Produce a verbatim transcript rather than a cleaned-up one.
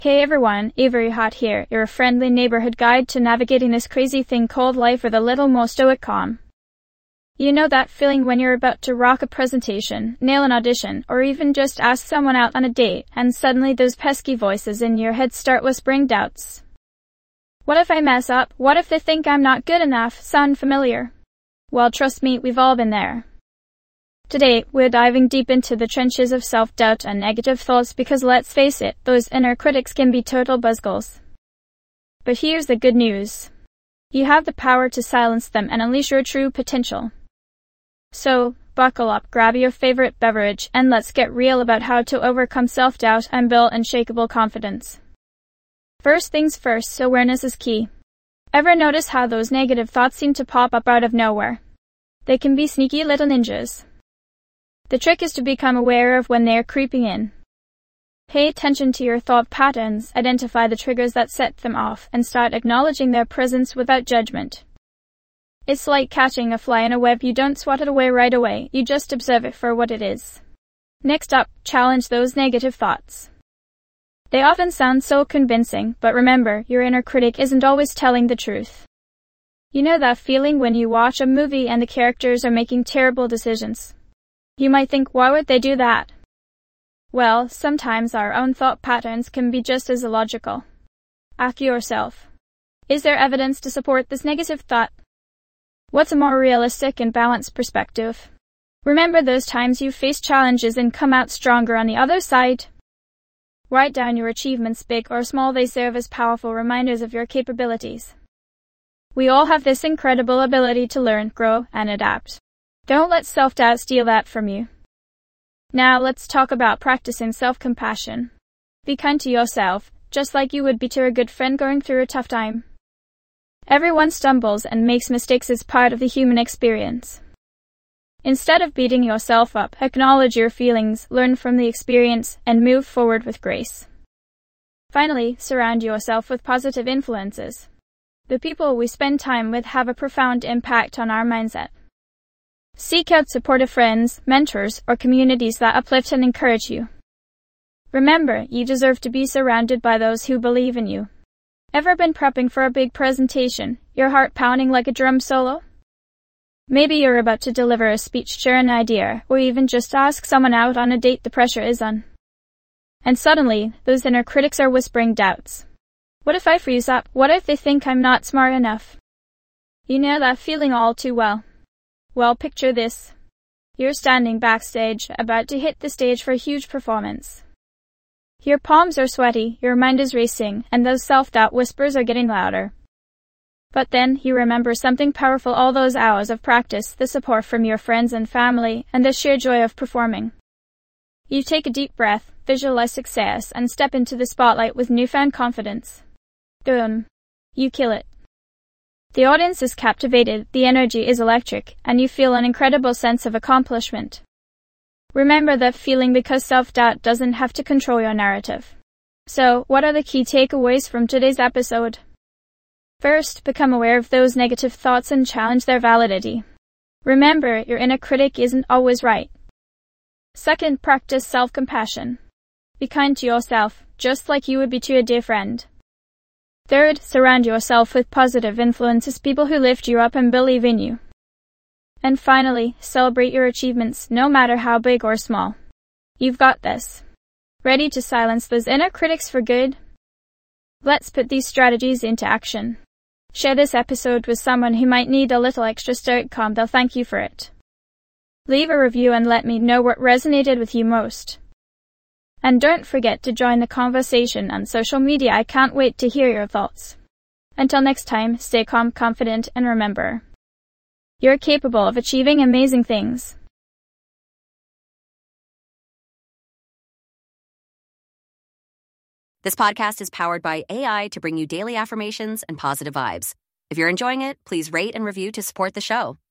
Hey everyone, Avery Hot here, your friendly neighborhood guide to navigating this crazy thing called life with a little more stoic calm. You know that feeling when you're about to rock a presentation, nail an audition, or even just ask someone out on a date, and suddenly those pesky voices in your head start whispering doubts. What if I mess up? What if they think I'm not good enough? Sound familiar? Well, trust me, we've all been there. Today, we're diving deep into the trenches of self-doubt and negative thoughts because let's face it, those inner critics can be total buzzkills. But here's the good news. You have the power to silence them and unleash your true potential. So, buckle up, grab your favorite beverage, and let's get real about how to overcome self-doubt and build unshakable confidence. First things first, awareness is key. Ever notice how those negative thoughts seem to pop up out of nowhere? They can be sneaky little ninjas. The trick is to become aware of when they are creeping in. Pay attention to your thought patterns, identify the triggers that set them off, and start acknowledging their presence without judgment. It's like catching a fly in a web. You don't swat it away right away, you just observe it for what it is. Next up, challenge those negative thoughts. They often sound so convincing, but remember, your inner critic isn't always telling the truth. You know that feeling when you watch a movie and the characters are making terrible decisions? You might think, why would they do that? Well, sometimes our own thought patterns can be just as illogical. Ask yourself, is there evidence to support this negative thought? What's a more realistic and balanced perspective? Remember those times you faced challenges and come out stronger on the other side? Write down your achievements, big or small. They serve as powerful reminders of your capabilities. We all have this incredible ability to learn, grow, and adapt. Don't let self-doubt steal that from you. Now let's talk about practicing self-compassion. Be kind to yourself, just like you would be to a good friend going through a tough time. Everyone stumbles and makes mistakes as part of the human experience. Instead of beating yourself up, acknowledge your feelings, learn from the experience, and move forward with grace. Finally, surround yourself with positive influences. The people we spend time with have a profound impact on our mindset. Seek out supportive friends, mentors, or communities that uplift and encourage you. Remember, you deserve to be surrounded by those who believe in you. Ever been prepping for a big presentation, your heart pounding like a drum solo? Maybe you're about to deliver a speech, share an idea, or even just ask someone out on a date. The pressure is on. And suddenly, those inner critics are whispering doubts. What if I freeze up? What if they think I'm not smart enough? You know that feeling all too well. Well, picture this. You're standing backstage, about to hit the stage for a huge performance. Your palms are sweaty, your mind is racing, and those self-doubt whispers are getting louder. But then, you remember something powerful: all those hours of practice, the support from your friends and family, and the sheer joy of performing. You take a deep breath, visualize success, and step into the spotlight with newfound confidence. Boom. You kill it. The audience is captivated, the energy is electric, and you feel an incredible sense of accomplishment. Remember that feeling because self-doubt doesn't have to control your narrative. So, what are the key takeaways from today's episode? First, become aware of those negative thoughts and challenge their validity. Remember, your inner critic isn't always right. Second, practice self-compassion. Be kind to yourself, just like you would be to a dear friend. Third, surround yourself with positive influences, people who lift you up and believe in you. And finally, celebrate your achievements, no matter how big or small. You've got this. Ready to silence those inner critics for good? Let's put these strategies into action. Share this episode with someone who might need a little extra stoic calm. They'll thank you for it. Leave a review and let me know what resonated with you most. And don't forget to join the conversation on social media. I can't wait to hear your thoughts. Until next time, stay calm, confident, and remember, you're capable of achieving amazing things. This podcast is powered by A I to bring you daily affirmations and positive vibes. If you're enjoying it, please rate and review to support the show.